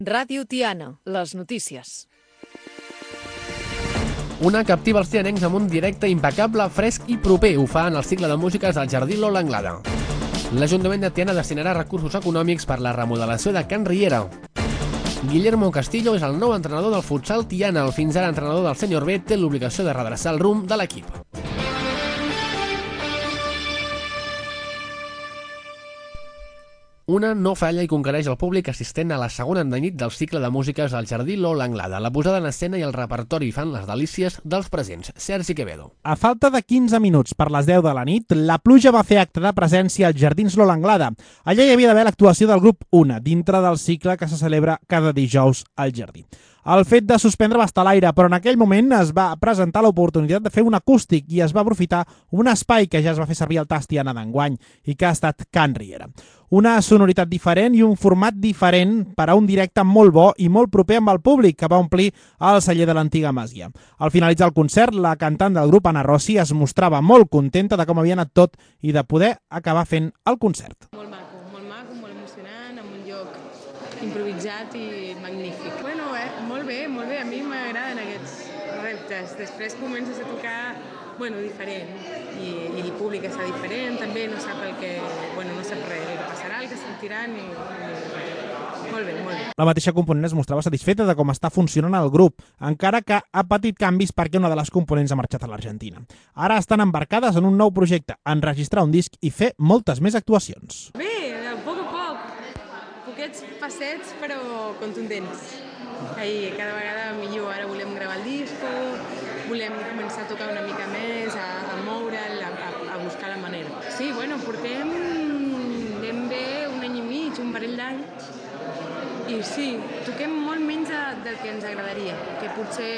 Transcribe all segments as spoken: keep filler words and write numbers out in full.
Ràdio Tiana, les notícies. Una captiva els tianencs amb un directe impecable, fresc i proper. Ho fa en el cicle de músiques del Jardí Lola Anglada. L'Ajuntament de Tiana destinarà recursos econòmics per la remodelació de Can Riera. Guillermo Castillo és el nou entrenador del futsal Tiana. El fins ara entrenador del Sènior B té l'obligació de redreçar el rumb de l'equip. Una no falla i conquereix el públic assistent a la segona nit del cicle de músiques del Jardí Lola Anglada. La posada en escena i el repertori fan les delícies dels presents. Sergi Quevedo. A falta de quinze minuts per les deu de la nit, la pluja va fer acte de presència als Jardins Lola Anglada. Allà hi havia d'haver l'actuació del grup Una, dintre del cicle que se celebra cada dijous al jardí. El fet de suspendre va estar a l'aire, però en aquell moment es va presentar l'oportunitat de fer un acústic i es va aprofitar un espai que ja es va fer servir al Tast Tiana d'enguany i que ha estat Can Riera. Una sonoritat diferent i un format diferent per a un directe molt bo i molt proper amb el públic que va omplir el celler de l'antiga masia. Al finalitzar el concert, la cantant del grup, Anna Rossi, es mostrava molt contenta de com havia anat tot i de poder acabar fent el concert. Molt maco, molt maco, molt emocionant, en un lloc improvisat i magnífic. Bueno, eh, molt bé, molt bé, a mi m'agraden aquests reptes. Després comences a tocar, bueno, diferent, i, i el públic està diferent, també no sap el que, bueno, no sap res, el que passarà, el que sentiran, i, i molt bé, molt bé. La mateixa component es mostrava satisfeta de com està funcionant el grup, encara que ha patit canvis perquè una de les components ha marxat a l'Argentina. Ara estan embarcades en un nou projecte, enregistrar un disc i fer moltes més actuacions. Bé, a poc a poc, poquets passets però contundents. Ahí, cada vegada millor. Ara volem gravar el disco, volem començar a tocar una mica més, a, a moure'l, a, a buscar la manera. Sí, bueno, portem ben bé un any i mig, un parell d'anys, i sí, toquem molt menys de, del que ens agradaria, que potser,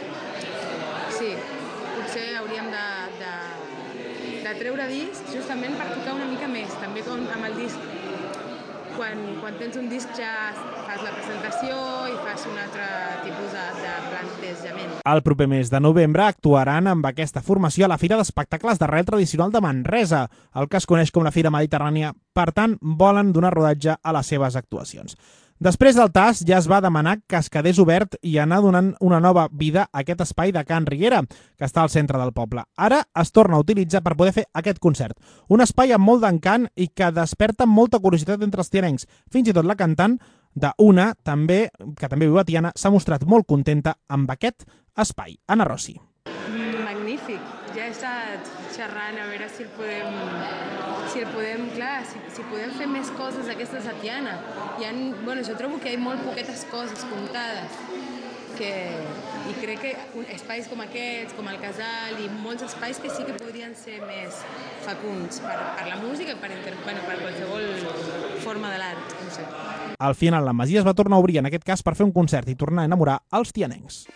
sí, potser hauríem de, de, de treure discs justament per tocar una mica més, també com amb el disc. Quan, quan tens un disc ja fas la presentació i fas un altre tipus de, de plantejament. El proper mes de novembre actuaran amb aquesta formació a la Fira d'Espectacles d'Arrel Tradicional de Manresa, el que es coneix com la Fira Mediterrània. Per tant, volen donar rodatge a les seves actuacions. Després del Tast ja es va demanar que es quedés obert i anar donant una nova vida a aquest espai de Can Riera, que està al centre del poble. Ara es torna a utilitzar per poder fer aquest concert. Un espai amb molt d'encant i que desperta molta curiositat entre els tianencs. Fins i tot la cantant d'Una, també, que també viu a Tiana, s'ha mostrat molt contenta amb aquest espai. Anna Rossi. Magnífic. Ja he estat xerrant a veure si el podem, si el podem, clar, si, si podem fer més coses d'aquestes a Tiana. Hi ha, bueno, jo trobo que hi ha molt poquetes coses comptades, que, i crec que espais com aquests, com el Casal, i molts espais que sí que podrien ser més fecunds per, per la música, per, inter, bueno, per qualsevol forma de l'art, no sé. Al final, la Masia es va tornar a obrir, en aquest cas, per fer un concert i tornar a enamorar els tianencs.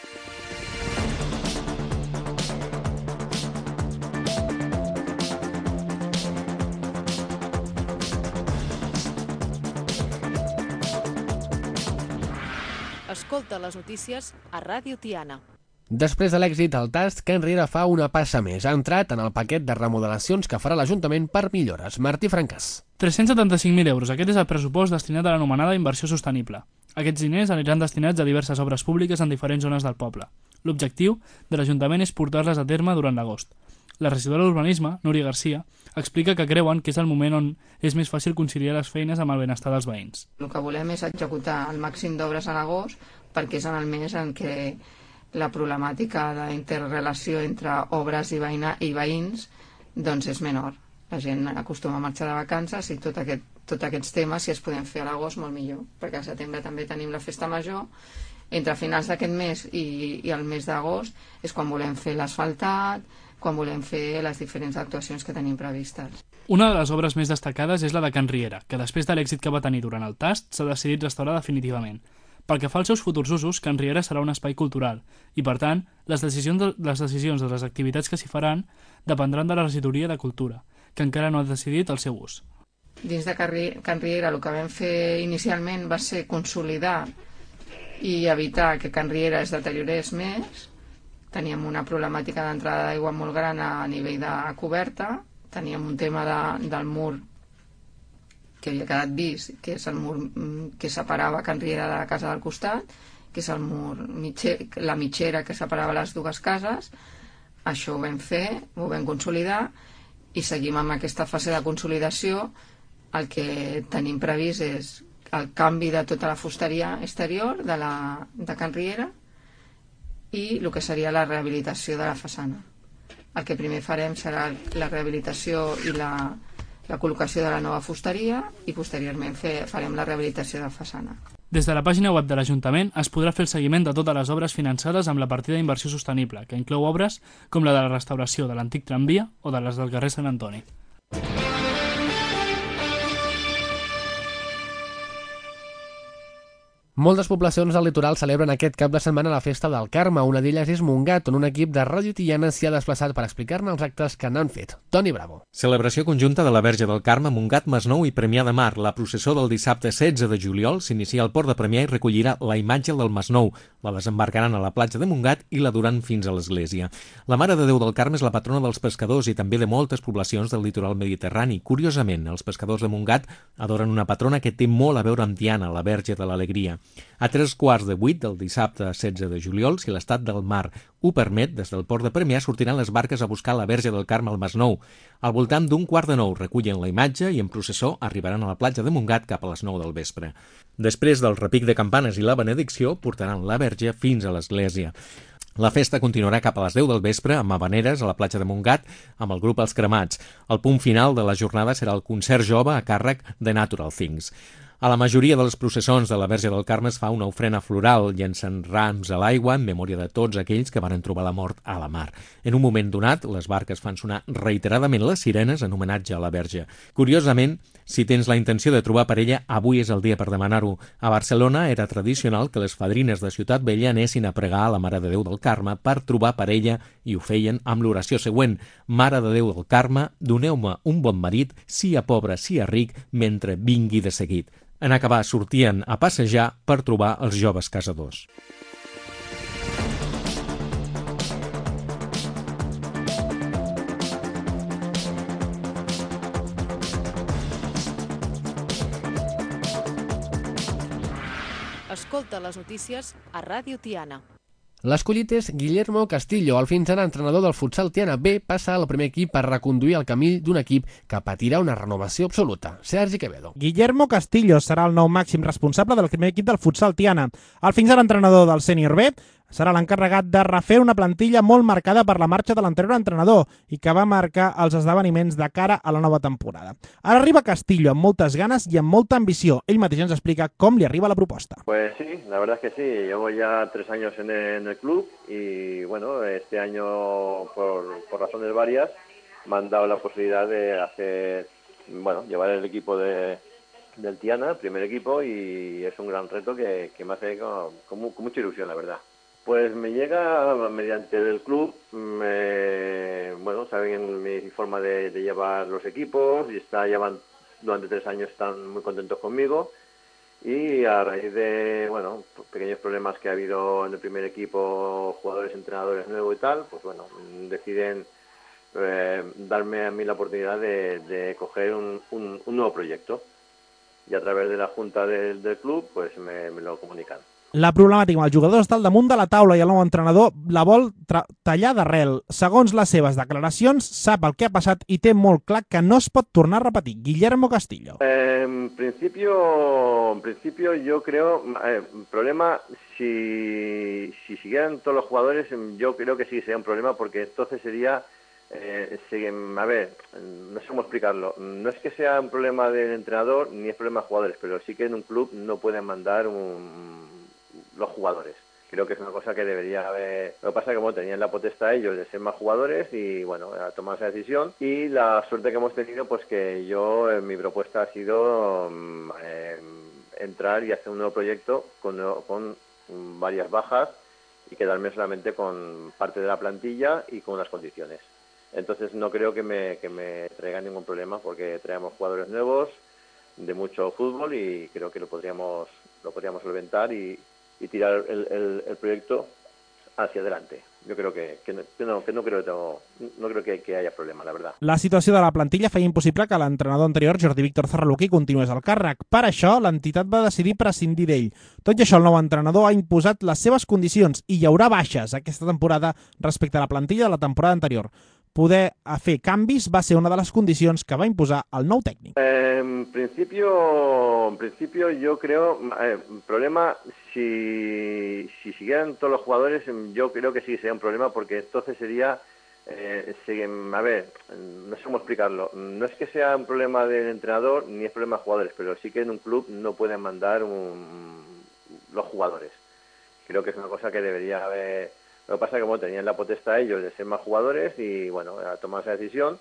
Escolta les notícies a Ràdio Tiana. Després de l'èxit al Tast, Can Riera fa una passa més. Ha entrat en el paquet de remodelacions que farà l'Ajuntament per millores. Martí Francàs. tres-cents setanta-cinc mil euros. Aquest és el pressupost destinat a l'anomenada inversió sostenible. Aquests diners aniran destinats a diverses obres públiques en diferents zones del poble. L'objectiu de l'Ajuntament és portar-les a terme durant l'agost. La regidora d'Urbanisme, Núria Garcia, explica que creuen que és el moment on és més fàcil conciliar les feines amb el benestar dels veïns. El que volem és executar el màxim d'obres a l'agost perquè és en el mes en què la problemàtica d'interrelació entre obres i, veïna, i veïns doncs és menor. La gent acostuma a marxar de vacances i tot aquest, tot aquests temes, si es poden fer a l'agost, molt millor, perquè al setembre també tenim la festa major. Entre finals d'aquest mes i, i el mes d'agost és quan volem fer l'asfaltat, quan volem fer les diferents actuacions que tenim previstes. Una de les obres més destacades és la de Can Riera, que després de l'èxit que va tenir durant el Tast s'ha decidit restaurar definitivament. Pel que fa als seus futurs usos, Can Riera serà un espai cultural i, per tant, les decisions de les, decisions de les activitats que s'hi faran dependran de la regidoria de Cultura, que encara no ha decidit el seu ús. Dins de Can Riera el que vam fer inicialment va ser consolidar i evitar que Can Riera es deteriorés més. Teníem una problemàtica d'entrada d'aigua molt gran a nivell de coberta, teníem un tema de, del mur que havia quedat vist, que és el mur que separava Can Riera de la casa del costat, que és el mur mitger, la mitgera que separava les dues cases. Això ho vam fer, ho vam consolidar i seguim amb aquesta fase de consolidació. El que tenim previst és el canvi de tota la fusteria exterior de, la, de Can Riera i el que seria la rehabilitació de la façana. El que primer farem serà la rehabilitació i la, la col·locació de la nova fusteria i posteriorment fer, farem la rehabilitació de la façana. Des de la pàgina web de l'Ajuntament es podrà fer el seguiment de totes les obres finançades amb la partida d'inversió sostenible, que inclou obres com la de la restauració de l'antic tramvia o de les del carrer Sant Antoni. Moltes poblacions del litoral celebren aquest cap de setmana la festa del Carme. Una d'elles és Montgat, on un equip de Ràdio Tiana s'hi ha desplaçat per explicar-ne els actes que n'han fet. Toni Bravo. Celebració conjunta de la Verge del Carme, Montgat, Masnou i Premià de Mar. La processó del dissabte setze de juliol s'inicia al port de Premià i recollirà la imatge del Masnou. La desembarcaran a la platja de Montgat i la duran fins a l'església. La Mare de Déu del Carme és la patrona dels pescadors i també de moltes poblacions del litoral mediterrani. Curiosament, els pescadors de Montgat adoren una patrona que té molt a veure amb Tiana, la Verge de l'Alegria. A tres quarts de vuit del dissabte setze de juliol, si l'estat del mar ho permet, des del port de Premià sortiran les barques a buscar la Verge del Carme al Masnou. Al voltant d'un quart de nou recullen la imatge i en processó arribaran a la platja de Montgat cap a les nou del vespre. Després del repic de campanes i la benedicció, portaran la Verge fins a l'església. La festa continuarà cap a les deu del vespre amb havaneres a la platja de Montgat amb el grup Els Cremats. El punt final de la jornada serà el concert jove a càrrec de Natural Things. A la majoria de les processons de la Verge del Carme es fa una ofrena floral, llencen rams a l'aigua en memòria de tots aquells que van trobar la mort a la mar. En un moment donat, les barques fan sonar reiteradament les sirenes en homenatge a la Verge. Curiosament, si tens la intenció de trobar parella, avui és el dia per demanar-ho. A Barcelona era tradicional que les fadrines de Ciutat Vella anessin a pregar a la Mare de Déu del Carme per trobar parella i ho feien amb l'oració següent: Mare de Déu del Carme, doneu-me un bon marit, sia pobre, sia ric, mentre vingui de seguit. En acabar, sortien a passejar per trobar els joves casadors. Escolta les notícies a Ràdio Tiana. L'escollit és Guillermo Castillo. El fins ara entrenador del futsal Tiana B passa al primer equip per reconduir el camí d'un equip que patirà una renovació absoluta. Sergi Quevedo. Guillermo Castillo serà el nou màxim responsable del primer equip del futsal Tiana. El fins ara entrenador del sènior B serà l'encarregat de refer una plantilla molt marcada per la marxa de l'anterior entrenador i que va marcar els esdeveniments de cara a la nova temporada. Ara arriba Castillo amb moltes ganes i amb molta ambició. Ell mateix ens explica com li arriba la proposta. Pues sí, la verdad es que sí. Llevo ya tres años en el, en el club y bueno, este año por, por razones varias me han dado la posibilidad de hacer, bueno, llevar el equipo de, del Tiana, el primer equipo, y es un gran reto que, que me hace con, con, con mucha ilusión, la verdad. Pues me llega mediante el club, me, bueno, saben mi forma de, de llevar los equipos y está, llevan durante tres años, están muy contentos conmigo y a raíz de, bueno, pequeños problemas que ha habido en el primer equipo, jugadores, entrenadores nuevos y tal, pues bueno, deciden eh, darme a mí la oportunidad de, de coger un, un, un nuevo proyecto y a través de la junta del, del club pues me, me lo comunican. La problemàtica amb els jugadors està al damunt de la taula i el nou entrenador la vol tallar d'arrel. Segons les seves declaracions, sap el que ha passat i té molt clar que no es pot tornar a repetir. Guillermo Castillo. Eh, en principio, en principio yo creo, eh, problema, si, si siguieran todos los jugadores, yo creo que sí sería un problema porque entonces sería, eh, si, a ver, no sé cómo explicarlo, no es que sea un problema del entrenador ni es problema de jugadores, pero sí que en un club no pueden mandar un... los jugadores. Creo que es una cosa que debería haber... Lo que pasa es que bueno, tenían la potestad ellos de ser más jugadores y bueno, a tomar esa decisión. Y la suerte que hemos tenido, pues que yo, eh, mi propuesta ha sido eh, entrar y hacer un nuevo proyecto con, con varias bajas y quedarme solamente con parte de la plantilla y con unas condiciones. Entonces no creo que me, que me traiga ningún problema porque traemos jugadores nuevos de mucho fútbol y creo que lo podríamos, lo podríamos solventar y y tirar el, el, el proyecto hacia adelante. Yo creo que, que, no, que, no, que no creo, no, no creo que, que haya problema, la verdad. La situació de la plantilla feia impossible que l'entrenador anterior, Jordi Víctor Zarraluki, continués al càrrec. Per això, l'entitat va decidir prescindir d'ell. Tot i això, el nou entrenador ha imposat les seves condicions i hi haurà baixes aquesta temporada respecte a la plantilla de la temporada anterior. Poder fer canvis va ser una de les condicions que va imposar el nou tècnic. Eh, en principio, en principio yo creo, eh, problema, si, si siguieran todos los jugadores, yo creo que sí sería un problema, porque entonces sería, eh, si, a ver, no sé cómo explicarlo, no es que sea un problema del entrenador ni es problema de jugadores, pero sí que en un club no pueden mandar un, los jugadores. Creo que es una cosa que debería haber. Lo que pasa es que bueno, tenían la potestad ellos de ser más jugadores y bueno, a tomar esa decisión.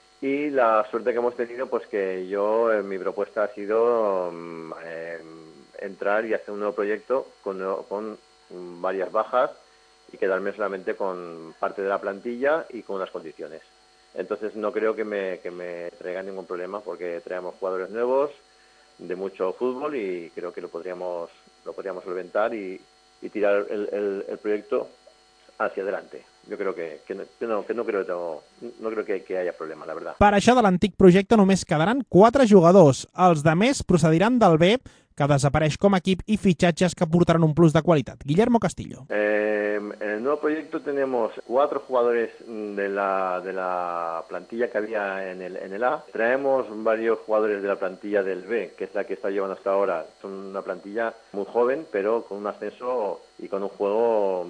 Y la suerte que hemos tenido, pues que yo, eh, mi propuesta ha sido eh, entrar y hacer un nuevo proyecto con, con varias bajas y quedarme solamente con parte de la plantilla y con unas condiciones. Entonces no creo que me, que me traiga ningún problema, porque traemos jugadores nuevos de mucho fútbol y creo que lo podríamos, lo podríamos solventar y, y tirar el, el, el proyecto hacia adelante. Yo creo que, que, no, que, no, que no creo, no, no creo que, que haya problema, la verdad. Per això de l'antic projecte només quedaran quatre jugadors. Els de més procediran del B, que desapareix com a equip, y fitxatges que aportaran un plus de qualitat. Guillermo Castillo. Eh, en el nuevo proyecto tenemos cuatro jugadores de la, de la plantilla que había en el, en el A. Traemos varios jugadores de la plantilla del B, que es la que está llevando hasta ahora. Son una plantilla muy joven, pero con un ascenso y con un juego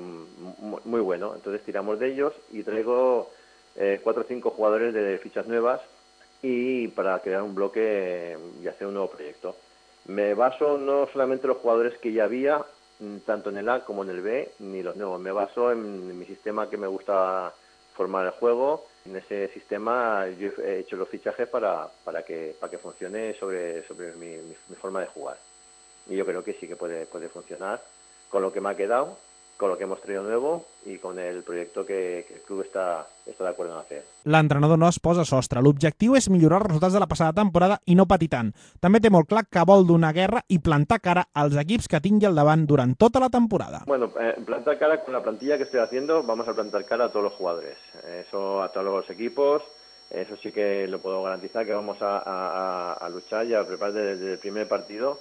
muy bueno. Entonces tiramos de ellos y traigo eh, cuatro o cinco jugadores de fichas nuevas y para crear un bloque y hacer un nuevo proyecto. Me baso no solamente en los jugadores que ya había, tanto en el A como en el B, ni los nuevos. Me baso en mi sistema que me gusta formar el juego. En ese sistema yo he hecho los fichajes para, para, que, para que funcione sobre, sobre mi, mi, mi forma de jugar. Y yo creo que sí que puede, puede funcionar con lo que me ha quedado, con lo que hemos traído nuevo y con el proyecto que, que el club está, está de acuerdo en hacer. L'entrenador no es posa sostre. L'objectiu és millorar els resultats de la passada temporada i no patir tant. També té molt clar que vol donar guerra i plantar cara als equips que tingui al davant durant tota la temporada. Bueno, eh, plantar cara con la plantilla que estoy haciendo, vamos a plantar cara a todos los jugadores. Eso a todos los equipos, eso sí que lo puedo garantizar, que vamos a, a, a luchar y a preparar desde, desde el primer partido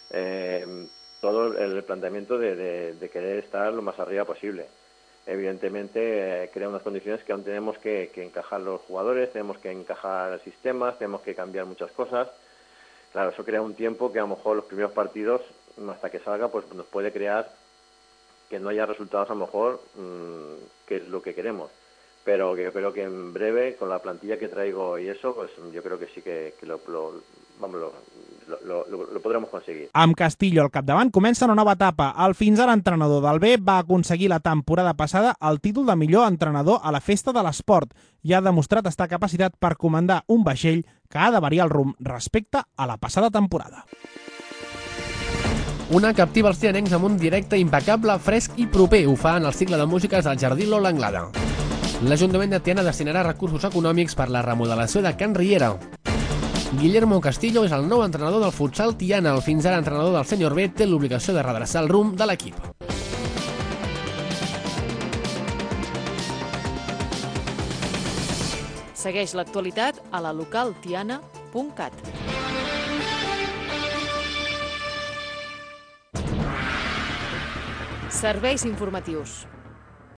eh, todo el planteamiento de, de, de querer estar lo más arriba posible. Evidentemente eh, crea unas condiciones que aún tenemos que, que encajar los jugadores, tenemos que encajar sistemas, tenemos que cambiar muchas cosas. Claro, eso crea un tiempo que a lo mejor los primeros partidos, hasta que salga, pues nos puede crear que no haya resultados a lo mejor mmm, que es lo que queremos. Pero que yo creo que en breve, con la plantilla que traigo y eso, pues yo creo que sí que, que lo, lo, vamos, lo, lo, lo, lo podremos conseguir. Amb Castillo al capdavant comença una nova etapa. El fins ara entrenador del B va aconseguir la temporada passada el títol de millor entrenador a la Festa de l'Esport i ha demostrat estar capacitat per comandar un vaixell que ha de variar el rumb respecte a la passada temporada. Una captiva els tianencs amb un directe impecable, fresc i proper. Ho fa en el cicle de músiques del Jardí Lola Anglada. L'Ajuntament de Tiana destinarà recursos econòmics per la remodelació de Can Riera. Guillermo Castillo és el nou entrenador del futsal Tiana. El fins ara entrenador del Sènior B té l'obligació de redreçar el rumb de l'equip. Segueix l'actualitat a la local tiana punt cat. Serveis informatius.